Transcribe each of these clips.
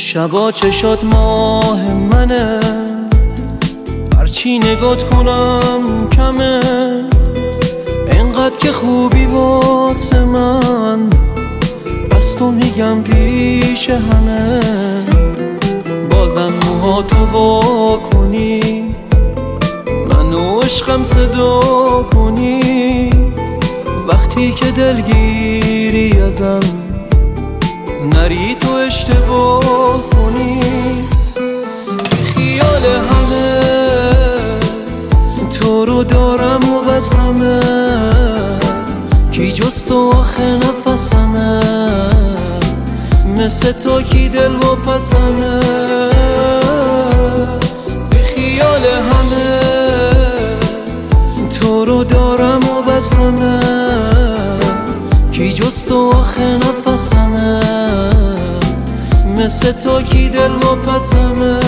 شبا چشات ماه منه، هرچی نگات کنم کمه، انقدر که خوبی واسه من، بس تو میگم پیش همه. بازم موهاتو وا کنی، منو عشقم صدا کنی، وقتی که دلگیری ازم نری تو اشتباه کنی. خیال همه تو رو دارم و بسمه، کی جز تو آخه نفسمه، مثل تو کی دل و پسمه. به خیال همه تو رو دارم و بسمه، کی جز تو آخه نفسمه، مثل تو کی دل و پسمه.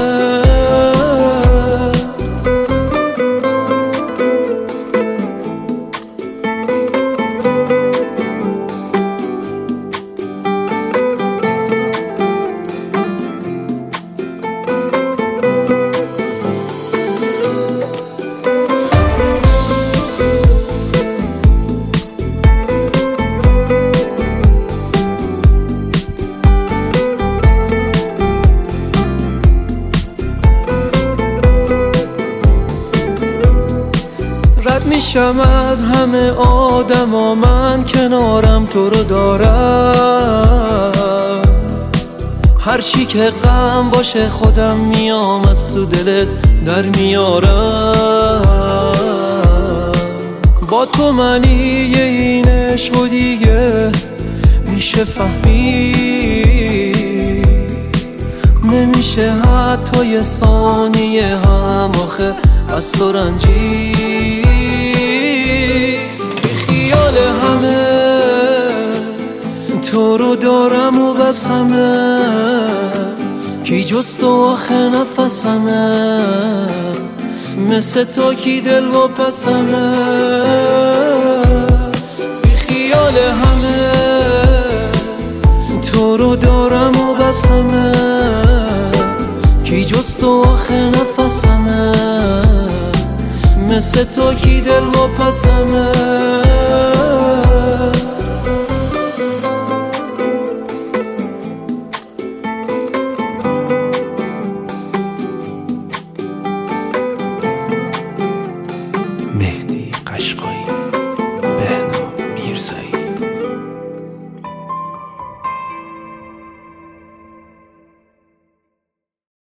رد میشم از همه آدما، من کنارم تو رو دارم، هرچی که غم باشه خودم میام از تو دلت در میارم. با تو معنی این عشق و دیگه میشه فهمید، نمیشه حتی یه ثانیه هم آخه از تو رنجید. خیال همه تو رو دارم و بسمه، کی جز تو آخه نفسمه، مثل تو کی دل و پسمه. خیال همه تو رو دارم و بسمه، کی جز تو آخه نفسمه، مثل تو کی دل و پسمه. مهدی قشقایی.